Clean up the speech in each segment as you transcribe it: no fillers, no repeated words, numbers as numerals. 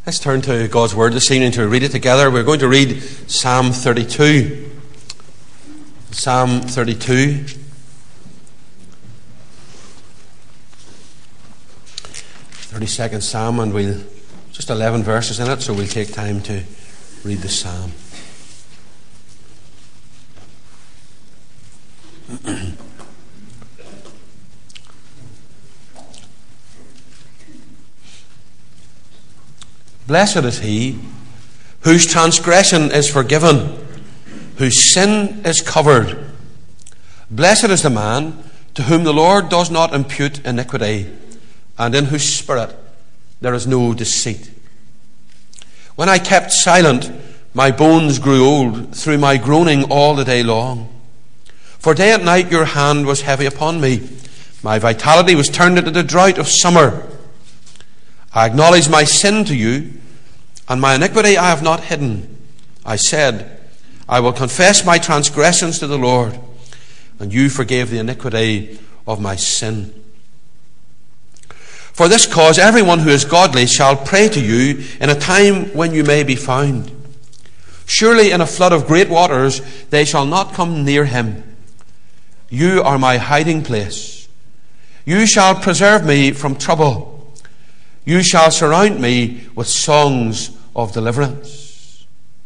Let's turn to God's Word this evening to read it together. We're going to read Psalm 32. Psalm 32. 32nd Psalm, and we'll just 11 verses in it, so we'll take time to read the Psalm. Blessed is he whose transgression is forgiven, whose sin is covered. Blessed is the man to whom the Lord does not impute iniquity, and in whose spirit there is no deceit. When I kept silent, my bones grew old through my groaning all the day long. For day and night your hand was heavy upon me. My vitality was turned into the drought of summer. I acknowledge my sin to you, and my iniquity I have not hidden. I said, I will confess my transgressions to the Lord, and you forgave the iniquity of my sin. For this cause everyone who is godly shall pray to you in a time when you may be found. Surely in a flood of great waters they shall not come near him. You are my hiding place. You shall preserve me from trouble. You shall surround me with songs of deliverance.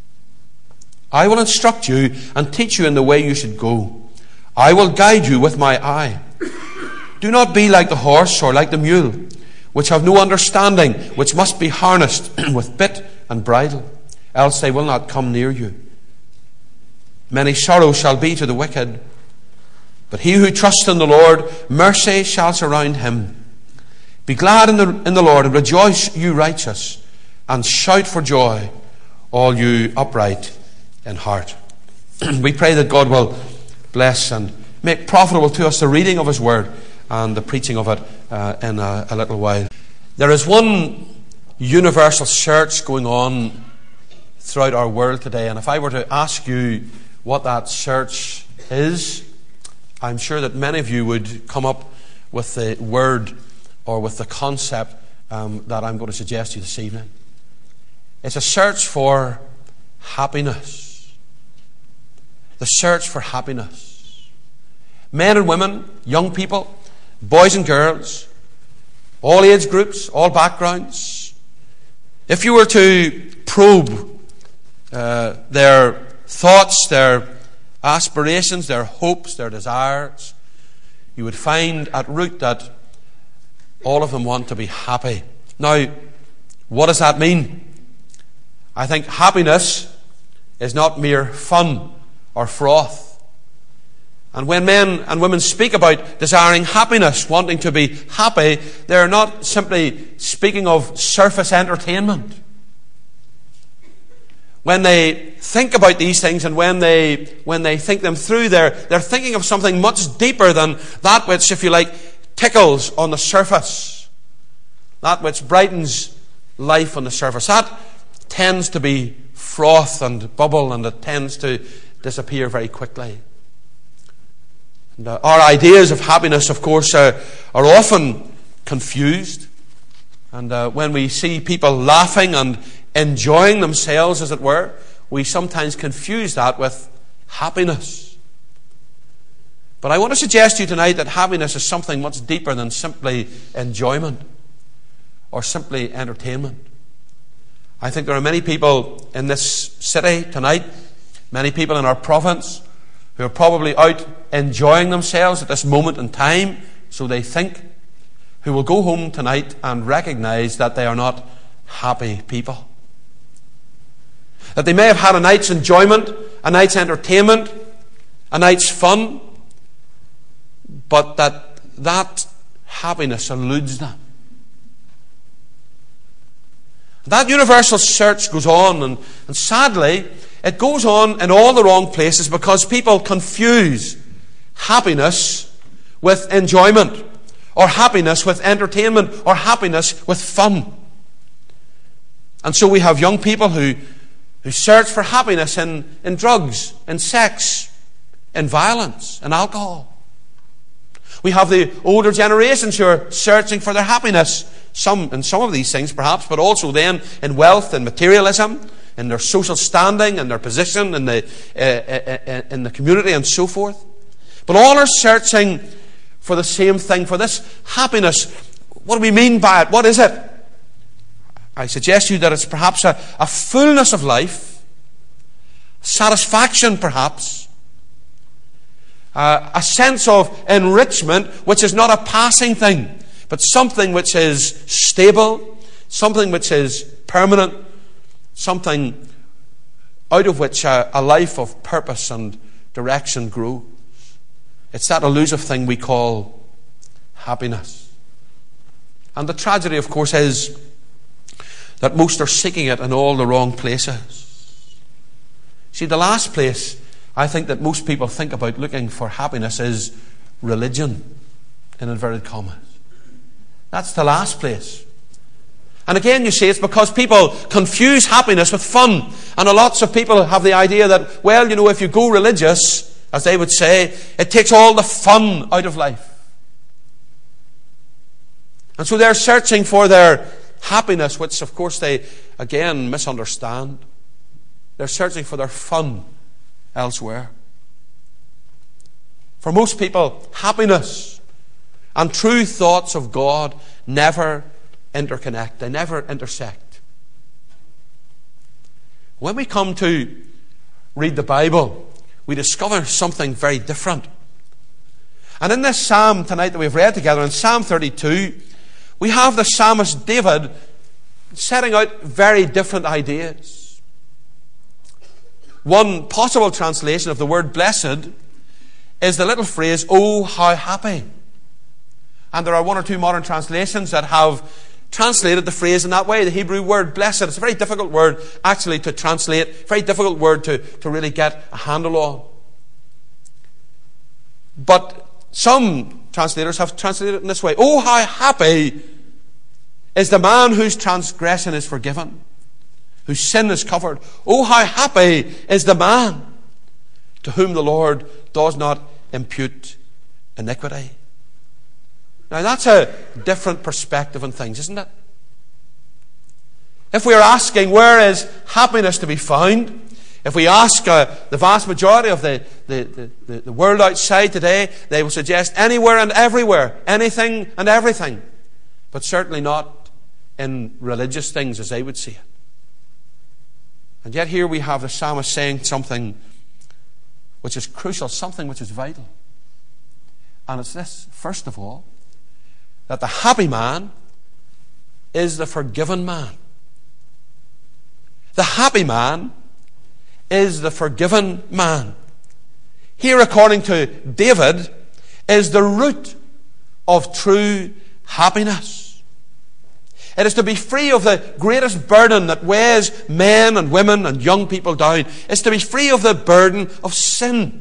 I will instruct you and teach you in the way you should go. I will guide you with my eye. Do not be like the horse or like the mule, which have no understanding, which must be harnessed with bit and bridle, else they will not come near you. Many sorrows shall be to the wicked, but he who trusts in the Lord, mercy shall surround him. Be glad in the Lord, and rejoice, you righteous, and shout for joy, all you upright in heart. We pray that God will bless and make profitable to us the reading of His Word and the preaching of it in a little while. There is one universal search going on throughout our world today, and if I were to ask you what that search is, I'm sure that many of you would come up with the word or with the concept that I'm going to suggest to you this evening. It's a search for happiness. The search for happiness. Men and women, young people, boys and girls, all age groups, all backgrounds. If you were to probe their thoughts, their aspirations, their hopes, their desires, you would find at root that all of them want to be happy. Now, what does that mean? I think happiness is not mere fun or froth. And when men and women speak about desiring happiness, wanting to be happy, they're not simply speaking of surface entertainment. When they think about these things and when they think them through, they're thinking of something much deeper than that which, if you like, tickles on the surface. That which brightens life on the surface. That tends to be froth and bubble, and it tends to disappear very quickly. And our ideas of happiness, of course, are often confused. And when we see people laughing and enjoying themselves, as it were, we sometimes confuse that with happiness. But I want to suggest to you tonight that happiness is something much deeper than simply enjoyment or simply entertainment. I think there are many people in this city tonight, many people in our province, who are probably out enjoying themselves at this moment in time, so they think, who will go home tonight and recognize that they are not happy people. That they may have had a night's enjoyment, a night's entertainment, a night's fun, but that happiness eludes them. That universal search goes on, and sadly, it goes on in all the wrong places because people confuse happiness with enjoyment, or happiness with entertainment, or happiness with fun. And so we have young people who search for happiness in drugs, in sex, in violence, in alcohol. We have the older generations who are searching for their happiness in some of these things perhaps, but also then in wealth and materialism, in their social standing and their position in the community and so forth. But all are searching for the same thing, for this happiness. What do we mean by it? What is it? I suggest to you that it's perhaps a fullness of life, satisfaction perhaps, a sense of enrichment which is not a passing thing, but something which is stable, something which is permanent, something out of which a life of purpose and direction grows. It's that elusive thing we call happiness. And the tragedy, of course, is that most are seeking it in all the wrong places. See, the last place I think that most people think about looking for happiness is religion, in inverted commas. That's the last place. And again, you see, it's because people confuse happiness with fun. And lots of people have the idea that, well, if you go religious, as they would say, it takes all the fun out of life. And so they're searching for their happiness, which of course they, again, misunderstand. They're searching for their fun elsewhere. For most people, happiness and true thoughts of God never interconnect. They never intersect. When we come to read the Bible, we discover something very different. And in this psalm tonight that we've read together, in Psalm 32, we have the psalmist David setting out very different ideas. One possible translation of the word blessed is the little phrase, "Oh, how happy." And there are one or two modern translations that have translated the phrase in that way. The Hebrew word blessed, it's a very difficult word actually to translate, very difficult word to really get a handle on. But some translators have translated it in this way: "Oh, how happy is the man whose transgression is forgiven, whose sin is covered. Oh, how happy is the man to whom the Lord does not impute iniquity." Now that's a different perspective on things, isn't it? If we are asking where is happiness to be found, if we ask the vast majority of the world outside today, they will suggest anywhere and everywhere, anything and everything, but certainly not in religious things as they would see it. And yet here we have the psalmist saying something which is crucial, something which is vital. And it's this: first of all, that the happy man is the forgiven man. The happy man is the forgiven man. Here, according to David, is the root of true happiness. It is to be free of the greatest burden that weighs men and women and young people down. It's to be free of the burden of sin.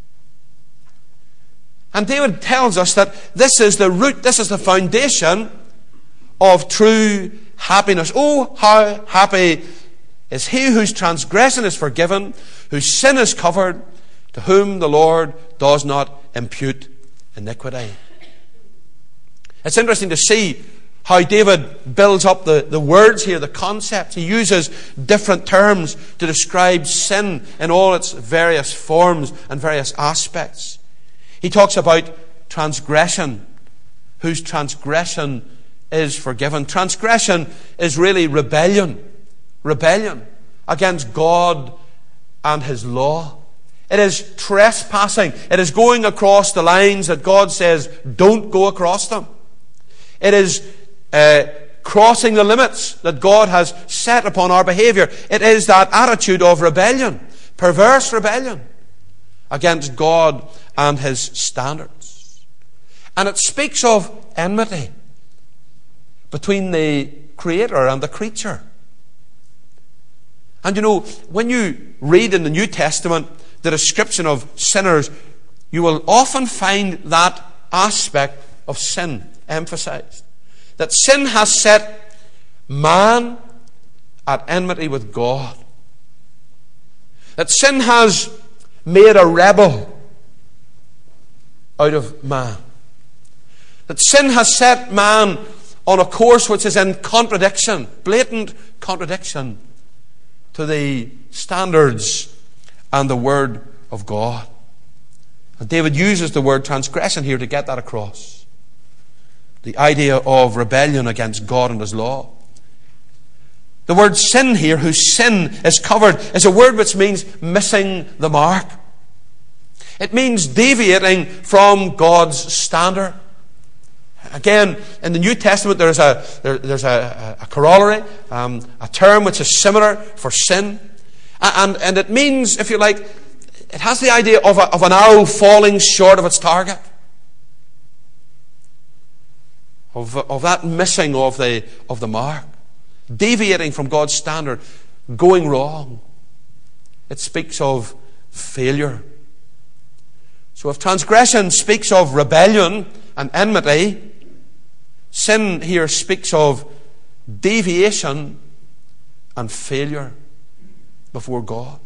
And David tells us that this is the root, this is the foundation of true happiness. Oh, how happy is he whose transgression is forgiven, whose sin is covered, to whom the Lord does not impute iniquity. It's interesting to see how David builds up the words here, the concepts. He uses different terms to describe sin in all its various forms and various aspects. He talks about transgression, whose transgression is forgiven. Transgression is really rebellion. Rebellion against God and His law. It is trespassing. It is going across the lines that God says don't go across them. It is crossing the limits that God has set upon our behavior. It is that attitude of rebellion, perverse rebellion against God and His standards. And it speaks of enmity between the Creator and the creature. And when you read in the New Testament the description of sinners, you will often find that aspect of sin emphasized. That sin has set man at enmity with God. That sin has made a rebel out of man. That sin has set man on a course which is in contradiction, blatant contradiction to the standards and the Word of God. And David uses the word transgression here to get that across. The idea of rebellion against God and His law. The word sin here, whose sin is covered, is a word which means missing the mark. It means deviating from God's standard. Again, in the New Testament there's a corollary, a term which is similar for sin. And it means, if you like, it has the idea of an arrow falling short of its target. Of that missing of the mark. Deviating from God's standard. Going wrong. It speaks of failure. So if transgression speaks of rebellion and enmity, sin here speaks of deviation and failure before God.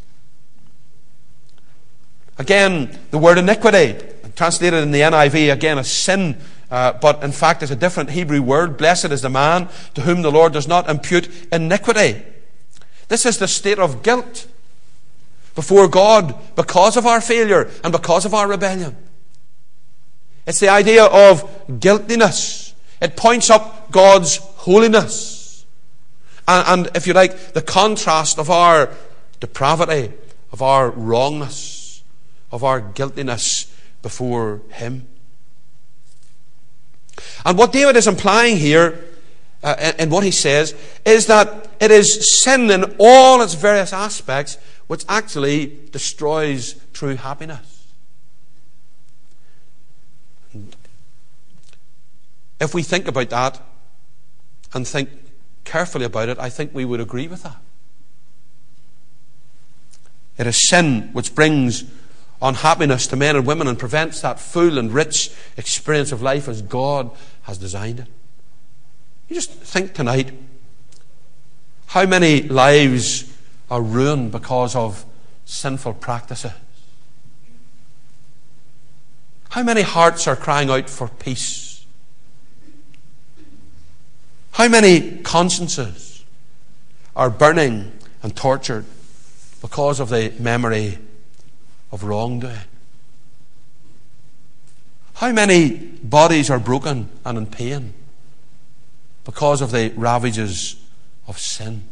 Again, the word iniquity, translated in the NIV again as sin, but in fact is a different Hebrew word. Blessed is the man to whom the Lord does not impute iniquity. This is the state of guilt before God because of our failure and because of our rebellion. It's the idea of guiltiness. It points up God's holiness. And if you like, the contrast of our depravity, of our wrongness, of our guiltiness before Him. And what David is implying here, in what he says, is that it is sin in all its various aspects which actually destroys true happiness. If we think about that and think carefully about it, I think we would agree with that. It is sin which brings unhappiness to men and women and prevents that full and rich experience of life as God has designed it. You just think tonight how many lives are ruined because of sinful practices. How many hearts are crying out for peace. How many consciences are burning and tortured because of the memory of wrongdoing. How many bodies are broken and in pain because of the ravages of sin?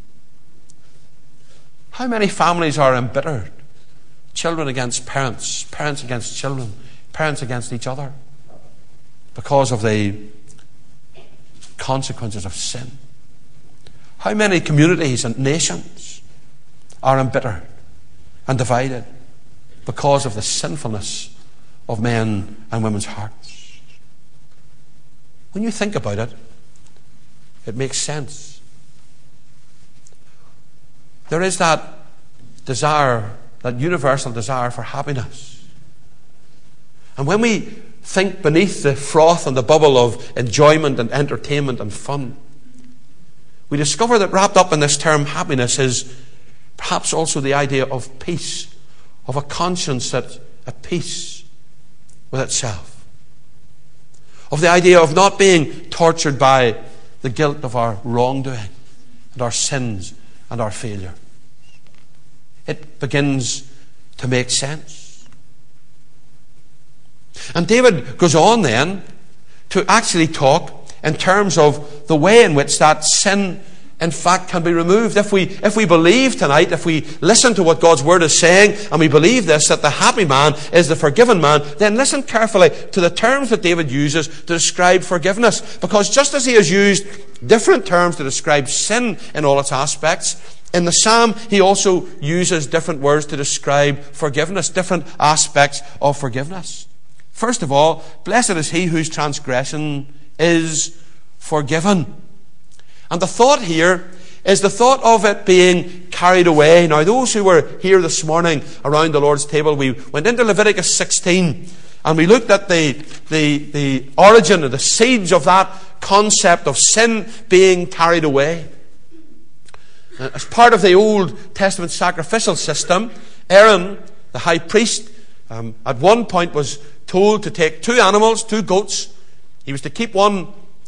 How many families are embittered? Children against parents, parents against children, parents against each other because of the consequences of sin. How many communities and nations are embittered and divided because of the sinfulness of men and women's hearts. When you think about it, it makes sense. There is that desire, that universal desire for happiness. And when we think beneath the froth and the bubble of enjoyment and entertainment and fun, we discover that wrapped up in this term happiness is perhaps also the idea of peace, of a conscience that's at peace with itself, of the idea of not being tortured by the guilt of our wrongdoing and our sins and our failure. It begins to make sense. And David goes on then to actually talk in terms of the way in which that sin in fact can be removed. If we believe tonight, if we listen to what God's Word is saying, and we believe this, that the happy man is the forgiven man, then listen carefully to the terms that David uses to describe forgiveness. Because just as he has used different terms to describe sin in all its aspects, in the Psalm he also uses different words to describe forgiveness, different aspects of forgiveness. First of all, blessed is he whose transgression is forgiven. And the thought here is the thought of it being carried away. Now, those who were here this morning around the Lord's table, we went into Leviticus 16 and we looked at the origin and the seeds of that concept of sin being carried away. As part of the Old Testament sacrificial system, Aaron, the high priest, at one point was told to take 2 animals, 2 goats. He was to keep one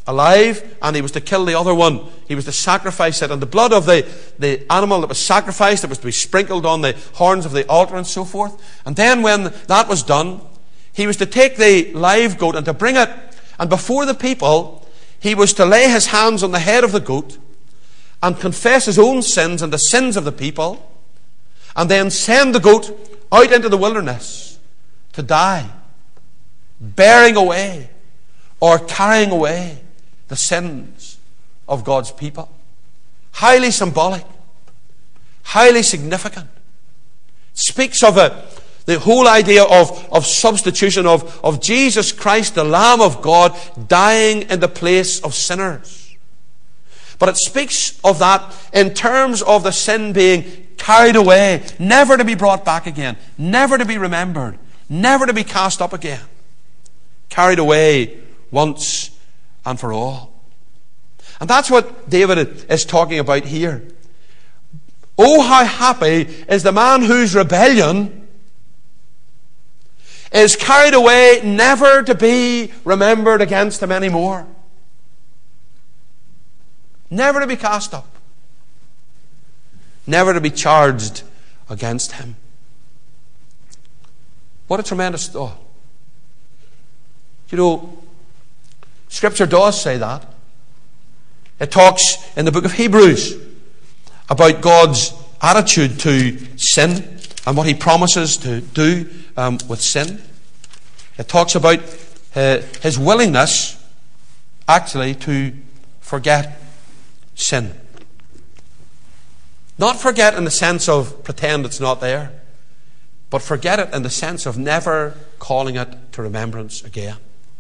alive, and he was to kill the other one. He was to sacrifice it, and the blood of the animal that was sacrificed, it was to be sprinkled on the horns of the altar and so forth. And then when that was done, he was to take the live goat and to bring it, and before the people, he was to lay his hands on the head of the goat and confess his own sins and the sins of the people, and then send the goat out into the wilderness to die, bearing away or carrying away the sins of God's people. Highly symbolic, highly significant. Speaks of the whole idea of substitution, of Jesus Christ, the Lamb of God, dying in the place of sinners. But it speaks of that in terms of the sin being carried away, never to be brought back again, never to be remembered, never to be cast up again. Carried away once and for all. And that's what David is talking about here. Oh, how happy is the man whose rebellion is carried away, never to be remembered against him anymore. Never to be cast up. Never to be charged against him. What a tremendous thought. You know, Scripture does say that. It talks in the book of Hebrews about God's attitude to sin and what he promises to do with sin. It talks about his willingness actually to forget sin. Not forget in the sense of pretend it's not there, but forget it in the sense of never calling it to remembrance again.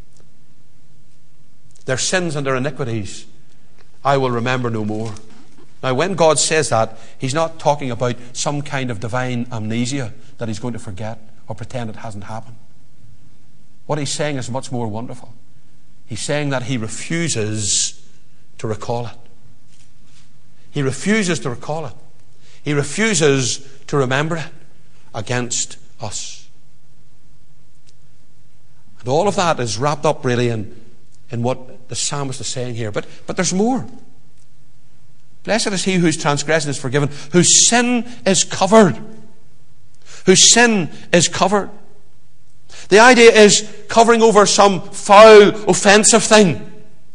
Their sins and their iniquities I will remember no more. Now, when God says that, he's not talking about some kind of divine amnesia that he's going to forget or pretend it hasn't happened. What he's saying is much more wonderful. He's saying that he refuses to recall it. He refuses to recall it. He refuses to remember it against us. And all of that is wrapped up really in what the psalmist is saying here. But there's more. Blessed is he whose transgression is forgiven, whose sin is covered. Whose sin is covered. The idea is covering over some foul, offensive thing.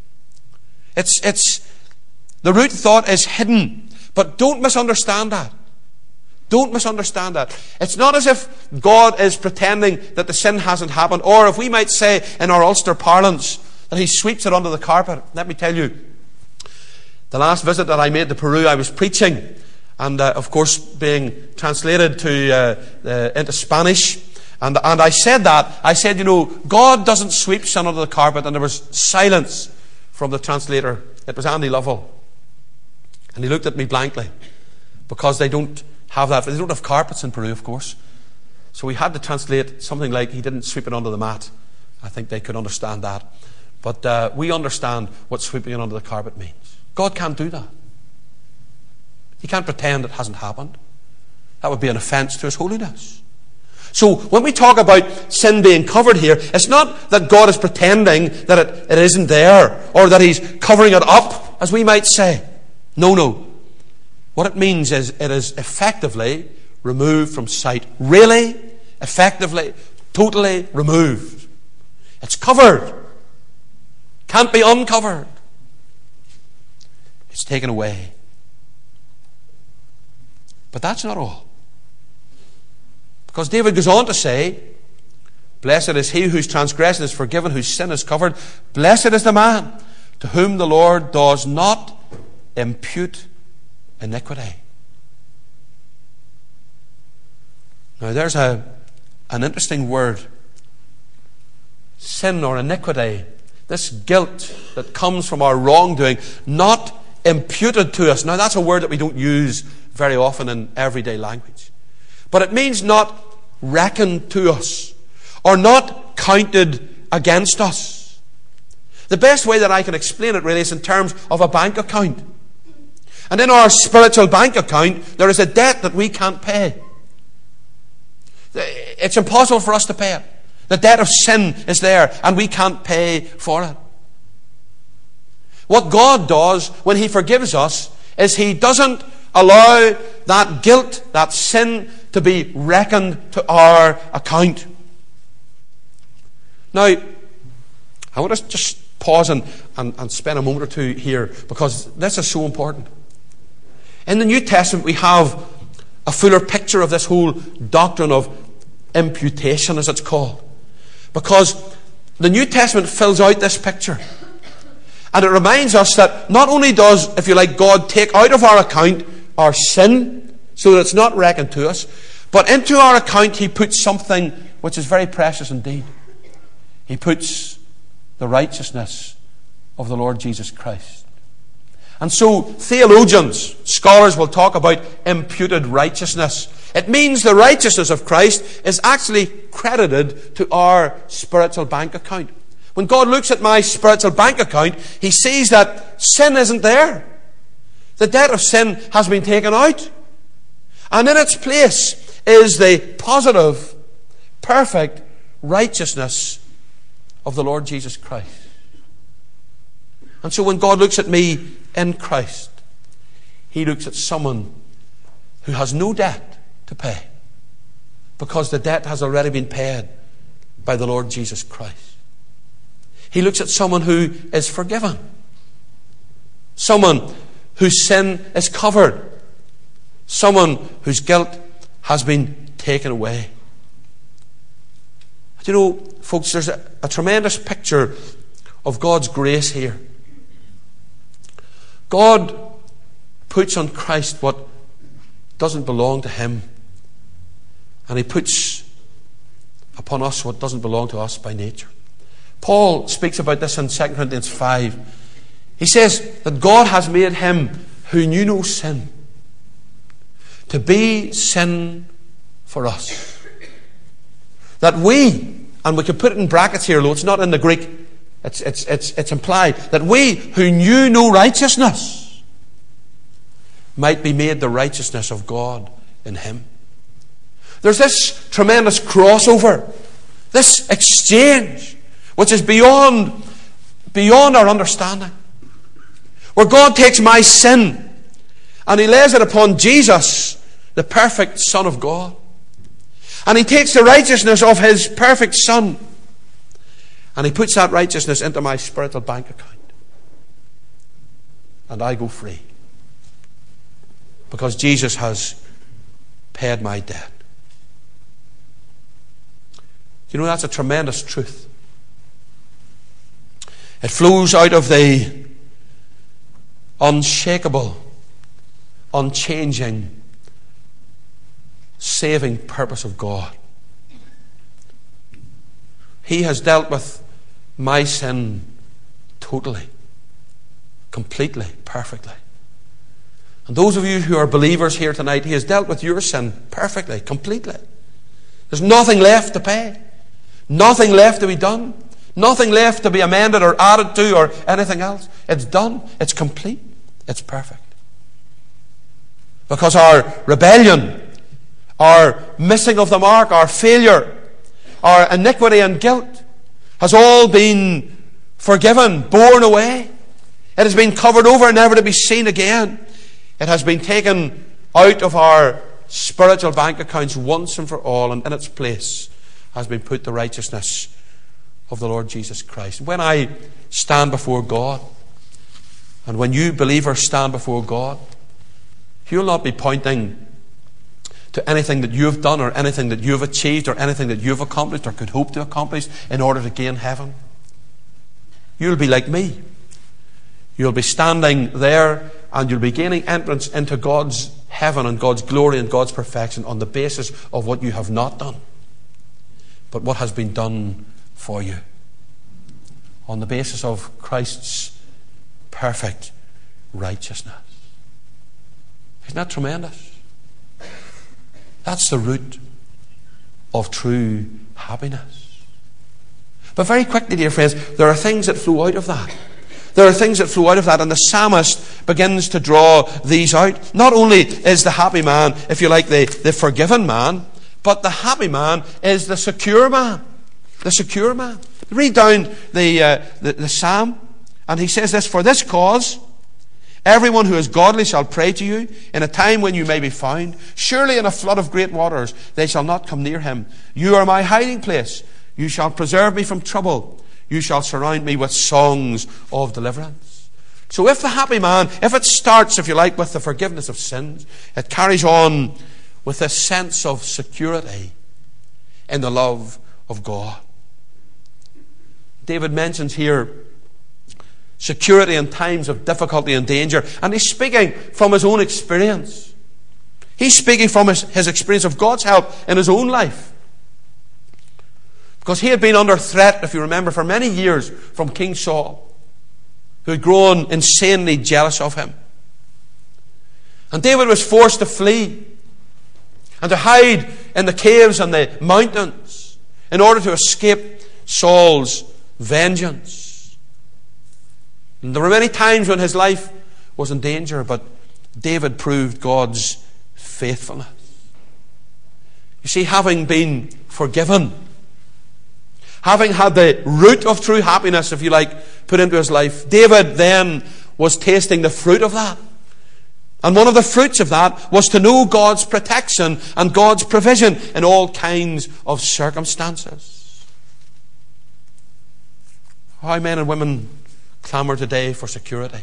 It's the root thought is hidden. But don't misunderstand that. Don't misunderstand that. It's not as if God is pretending that the sin hasn't happened, or if we might say in our Ulster parlance that he sweeps it under the carpet. Let me tell you, the last visit that I made to Peru, I was preaching, and of course being translated into Spanish. And I said that. I said, you know, God doesn't sweep sin under the carpet. And there was silence from the translator. It was Andy Lovell. And he looked at me blankly, because they don't have that. They don't have carpets in Peru, of course. So we had to translate something like, he didn't sweep it under the mat. I think they could understand that. But we understand what sweeping it under the carpet means. God can't do that. He can't pretend it hasn't happened. That would be an offence to his holiness. So when we talk about sin being covered here, it's not that God is pretending that it isn't there, or that he's covering it up, as we might say. No. What it means is it is effectively removed from sight. Really, effectively, totally removed. It's covered. Can't be uncovered. It's taken away. But that's not all. Because David goes on to say, blessed is he whose transgression is forgiven, whose sin is covered. Blessed is the man to whom the Lord does not impute iniquity. Now there's an interesting word. Sin or iniquity. This guilt that comes from our wrongdoing, not imputed to us. Now that's a word that we don't use very often in everyday language. But it means not reckoned to us, or not counted against us. The best way that I can explain it really is in terms of a bank account. And in our spiritual bank account, there is a debt that we can't pay. It's impossible for us to pay it. The debt of sin is there, and we can't pay for it. What God does when He forgives us is He doesn't allow that guilt, that sin, to be reckoned to our account. Now, I want to just pause and spend a moment or two here, because this is so important. In the New Testament, we have a fuller picture of this whole doctrine of imputation, as it's called. Because the New Testament fills out this picture. And it reminds us that not only does, if you like, God take out of our account our sin, so that it's not reckoned to us, but into our account He puts something which is very precious indeed. He puts the righteousness of the Lord Jesus Christ. And so theologians, scholars will talk about imputed righteousness. It means the righteousness of Christ is actually credited to our spiritual bank account. When God looks at my spiritual bank account, He sees that sin isn't there. The debt of sin has been taken out. And in its place is the positive, perfect righteousness of the Lord Jesus Christ. And so when God looks at me in Christ, He looks at someone who has no debt to pay, because the debt has already been paid by the Lord Jesus Christ. He looks at someone who is forgiven, someone whose sin is covered, someone whose guilt has been taken away. Do you know, folks, there's a tremendous picture of God's grace here. God puts on Christ what doesn't belong to Him, and He puts upon us what doesn't belong to us by nature. Paul speaks about this in 2 Corinthians 5. He says that God has made Him who knew no sin to be sin for us. That we, and we can put it in brackets here, though it's not in the Greek, it's implied, that we who knew no righteousness might be made the righteousness of God in Him. There's this tremendous crossover, this exchange, which is beyond our understanding, where God takes my sin and He lays it upon Jesus, the perfect Son of God, and He takes the righteousness of His perfect Son and He puts that righteousness into my spiritual bank account, and I go free, because Jesus has paid my debt. You know, that's a tremendous truth. It flows out of the unshakable, unchanging, saving purpose of God. He has dealt with my sin totally, completely, perfectly. And those of you who are believers here tonight, He has dealt with your sin perfectly, completely. There's nothing left to pay, nothing left to be done, nothing left to be amended or added to or anything else. It's done, it's complete, it's perfect. Because our rebellion, our missing of the mark, our failure, our iniquity and guilt has all been forgiven, borne away. It has been covered over, never to be seen again. It has been taken out of our spiritual bank accounts once and for all, and in its place has been put the righteousness of the Lord Jesus Christ. When I stand before God, and when you believers stand before God, He'll not be pointing to anything that you've done or anything that you've achieved or anything that you've accomplished or could hope to accomplish in order to gain heaven. You'll be like me. You'll be standing there and you'll be gaining entrance into God's heaven and God's glory and God's perfection on the basis of what you have not done, but what has been done for you, on the basis of Christ's perfect righteousness. Isn't that tremendous? That's the root of true happiness. But very quickly, dear friends, there are things that flow out of that. There are things that flow out of that, and the psalmist begins to draw these out. Not only is the happy man, if you like, the forgiven man, but the happy man is the secure man. The secure man. Read down the psalm, And he says this, for this cause, everyone who is godly shall pray to you in a time when you may be found. Surely in a flood of great waters they shall not come near him. You are my hiding place. You shall preserve me from trouble. You shall surround me with songs of deliverance. So if the happy man, if it starts, if you like, with the forgiveness of sins, it carries on with this sense of security in the love of God. David mentions here security in times of difficulty and danger. And he's speaking from his own experience. He's speaking from his experience of God's help in his own life. Because he had been under threat, if you remember, for many years from King Saul, who had grown insanely jealous of him. And David was forced to flee and to hide in the caves and the mountains in order to escape Saul's vengeance. And there were many times when his life was in danger, but David proved God's faithfulness. You see, having been forgiven, having had the root of true happiness, if you like, put into his life, David then was tasting the fruit of that. And one of the fruits of that was to know God's protection and God's provision in all kinds of circumstances. How men and women clamour today for security.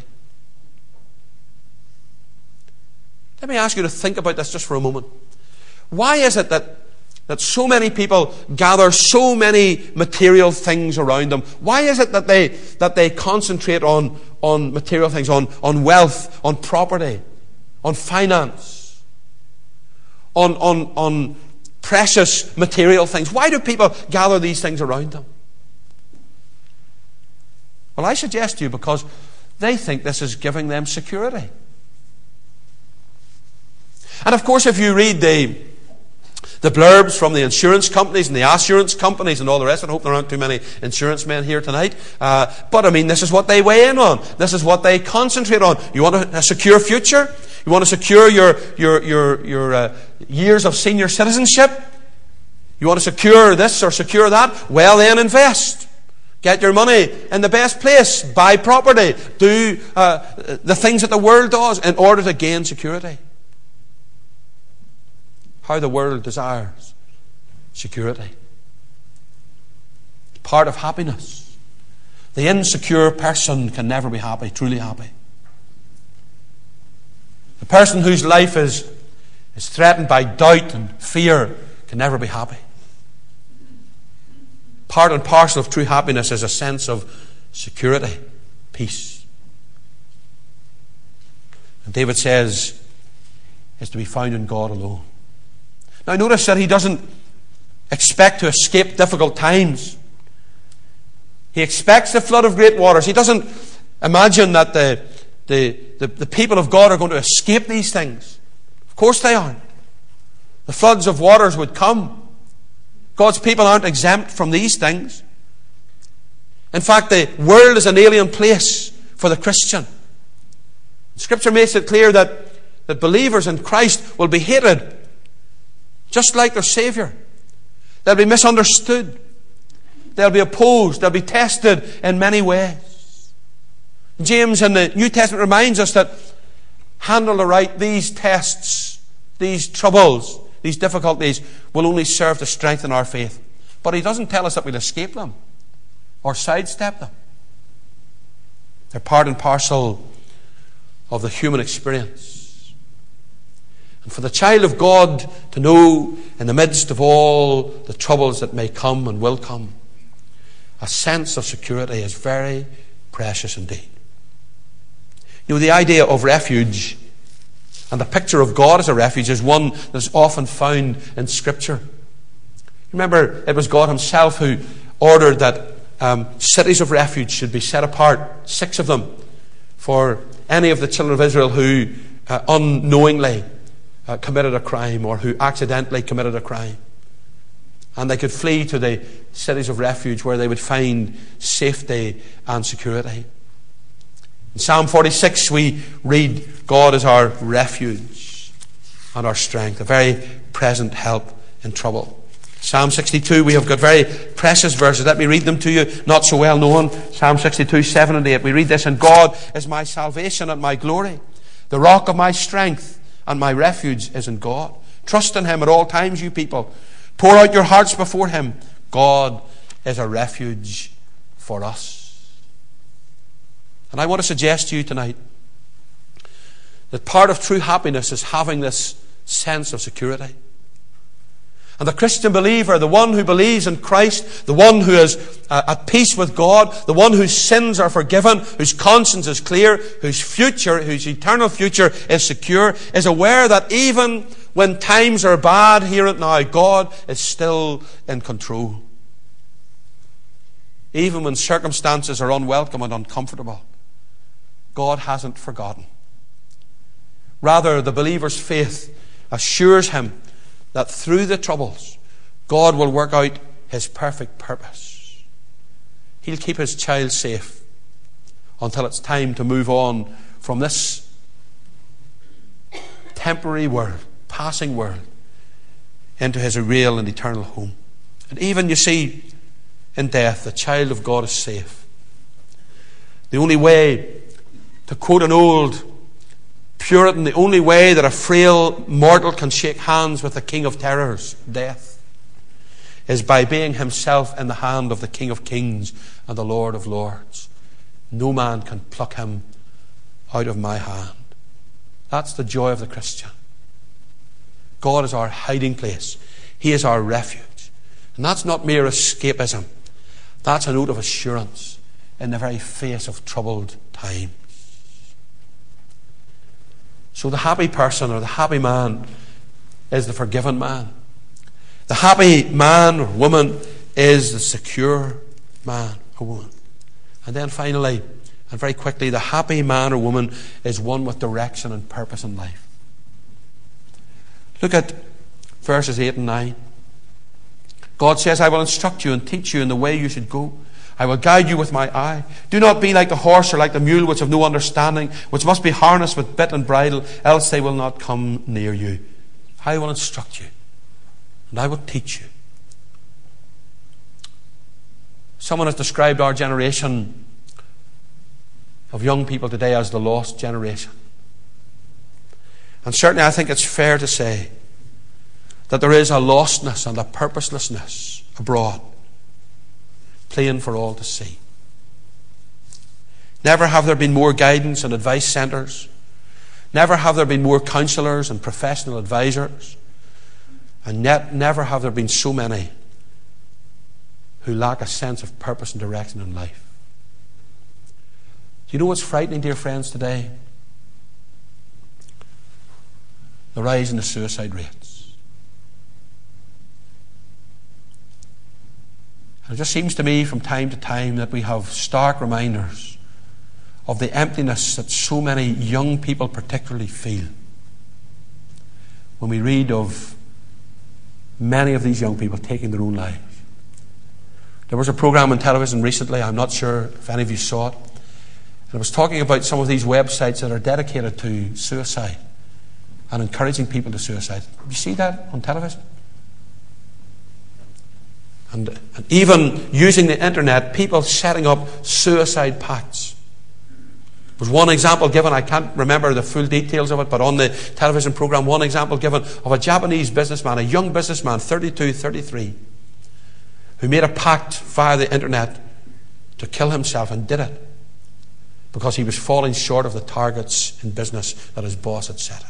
Let me ask you to think about this just for a moment. Why is it that so many people gather so many material things around them? Why is it that they concentrate on material things, on wealth, on property, on finance, on precious material things? Why do people gather these things around them? Well, I suggest to you because they think this is giving them security. And of course, if you read the blurbs from the insurance companies and the assurance companies and all the rest, I hope there aren't too many insurance men here tonight. But I mean, this is what they weigh in on. This is what they concentrate on. You want a secure future? You want to secure your years of senior citizenship? You want to secure this or secure that? Well, then invest. Get your money in the best place. Buy property. Do the things that the world does in order to gain security. How the world desires security. It's part of happiness. The insecure person can never be happy, truly happy. The person whose life is threatened by doubt and fear can never be happy. Part and parcel of true happiness is a sense of security, peace. And David says it's to be found in God alone. Now notice that he doesn't expect to escape difficult times. He expects the flood of great waters. He doesn't imagine that the people of God are going to escape these things. Of course they aren't. The floods of waters would come. God's people aren't exempt from these things. In fact, the world is an alien place for the Christian. Scripture makes it clear that believers in Christ will be hated just like their Saviour. They'll be misunderstood. They'll be opposed. They'll be tested in many ways. James in the New Testament reminds us that handled aright, these tests, these troubles, these difficulties will only serve to strengthen our faith. But he doesn't tell us that we'll escape them or sidestep them. They're part and parcel of the human experience. And for the child of God to know in the midst of all the troubles that may come and will come, a sense of security is very precious indeed. You know, the idea of refuge and the picture of God as a refuge is one that's often found in Scripture. Remember, it was God himself who ordered that cities of refuge should be set apart, 6 of them, for any of the children of Israel who unknowingly committed a crime or who accidentally committed a crime. And they could flee to the cities of refuge where they would find safety and security. In Psalm 46 we read, God is our refuge and our strength, a very present help in trouble. Psalm 62, we have got very precious verses. Let me read them to you, not so well known. Psalm 62, 7 and 8. We read this, "And God is my salvation and my glory. The rock of my strength and my refuge is in God. Trust in him at all times, you people. Pour out your hearts before him. God is a refuge for us." And I want to suggest to you tonight that part of true happiness is having this sense of security. And the Christian believer, the one who believes in Christ, the one who is at peace with God, the one whose sins are forgiven, whose conscience is clear, whose eternal future is secure, is aware that even when times are bad here and now, God is still in control. Even when circumstances are unwelcome and uncomfortable, God hasn't forgotten. Rather, the believer's faith assures him that through the troubles, God will work out his perfect purpose. He'll keep his child safe until it's time to move on from this temporary world, passing world, into his real and eternal home. And even, you see, in death, the child of God is safe. The only way, to quote an old Puritan, the only way that a frail mortal can shake hands with the King of Terrors, death, is by being himself in the hand of the King of Kings and the Lord of Lords. No man can pluck him out of my hand. That's the joy of the Christian. God is our hiding place. He is our refuge. And that's not mere escapism. That's a note of assurance in the very face of troubled times. So the happy person, or the happy man, is the forgiven man. The happy man or woman is the secure man or woman. And then finally, and very quickly, the happy man or woman is one with direction and purpose in life. Look at verses 8 and 9. God says, "I will instruct you and teach you in the way you should go. I will guide you with my eye. Do not be like the horse or like the mule, which have no understanding, which must be harnessed with bit and bridle, else they will not come near you. I will instruct you, and I will teach you." Someone has described our generation of young people today as the lost generation. And certainly I think it's fair to say that there is a lostness and a purposelessness abroad, plain for all to see. Never have there been more guidance and advice centres. Never have there been more counsellors and professional advisors. And yet never have there been so many who lack a sense of purpose and direction in life. Do you know what's frightening, dear friends, today? The rise in the suicide rates. And it just seems to me from time to time that we have stark reminders of the emptiness that so many young people particularly feel when we read of many of these young people taking their own lives. There was a program on television recently, I'm not sure if any of you saw it, and it was talking about some of these websites that are dedicated to suicide and encouraging people to suicide. Did you see that on television? And even using the internet, people setting up suicide pacts. There was one example given, I can't remember the full details of it, but on the television program, one example given of a Japanese businessman, a young businessman, 32, 33, who made a pact via the internet to kill himself, and did it because he was falling short of the targets in business that his boss had set him.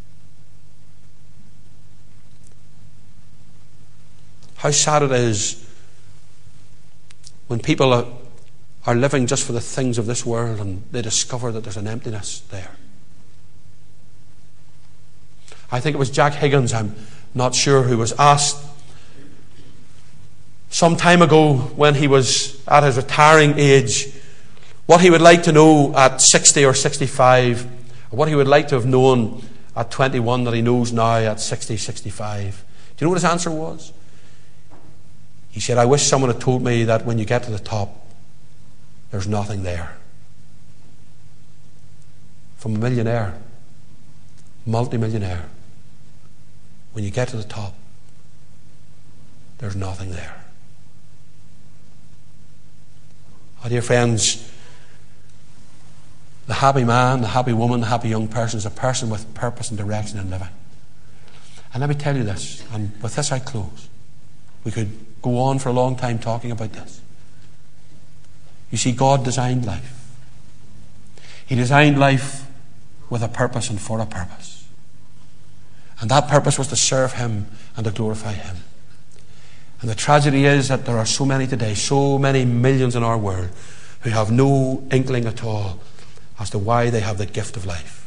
How sad it is when people are living just for the things of this world and they discover that there's an emptiness there. I think it was Jack Higgins, I'm not sure, who was asked some time ago when he was at his retiring age what he would like to know at 60 or 65, or what he would like to have known at 21 that he knows now at 60, 65. Do you know what his answer was? He said, "I wish someone had told me that when you get to the top, there's nothing there." From a millionaire, multi-millionaire, when you get to the top, there's nothing there. Oh, dear friends, the happy man, the happy woman, the happy young person is a person with purpose and direction in living. And let me tell you this, and with this I close. We could go on for a long time talking about this. You see, God designed life. He designed life with a purpose and for a purpose. And that purpose was to serve Him and to glorify Him. And the tragedy is that there are so many today, so many millions in our world, who have no inkling at all as to why they have the gift of life.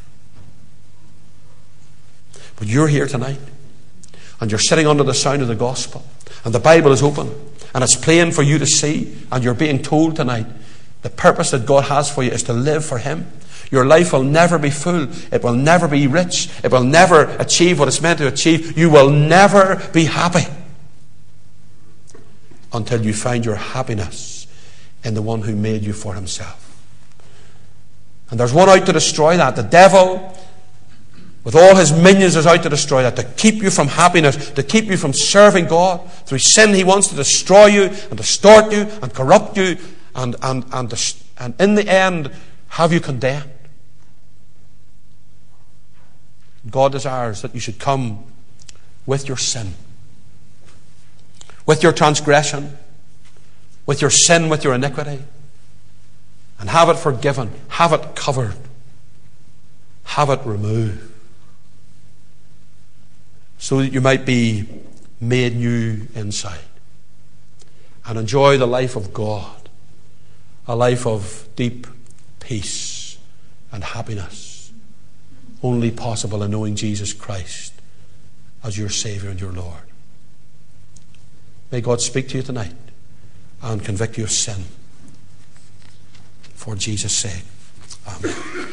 But you're here tonight, and you're sitting under the sound of the gospel, and the Bible is open, and it's plain for you to see, and you're being told tonight the purpose that God has for you is to live for Him. Your life will never be full. It will never be rich. It will never achieve what it's meant to achieve. You will never be happy until you find your happiness in the one who made you for Himself. And there's one out to destroy that. The devil, with all his minions, is out to destroy that, to keep you from happiness, to keep you from serving God. Through sin, he wants to destroy you and distort you and corrupt you and in the end have you condemned. God desires that you should come with your sin, with your transgression, with your sin, with your iniquity, and have it forgiven, have it covered, have it removed, so that you might be made new inside and enjoy the life of God, a life of deep peace and happiness, only possible in knowing Jesus Christ as your Saviour and your Lord. May God speak to you tonight and convict you of sin for Jesus' sake. Amen.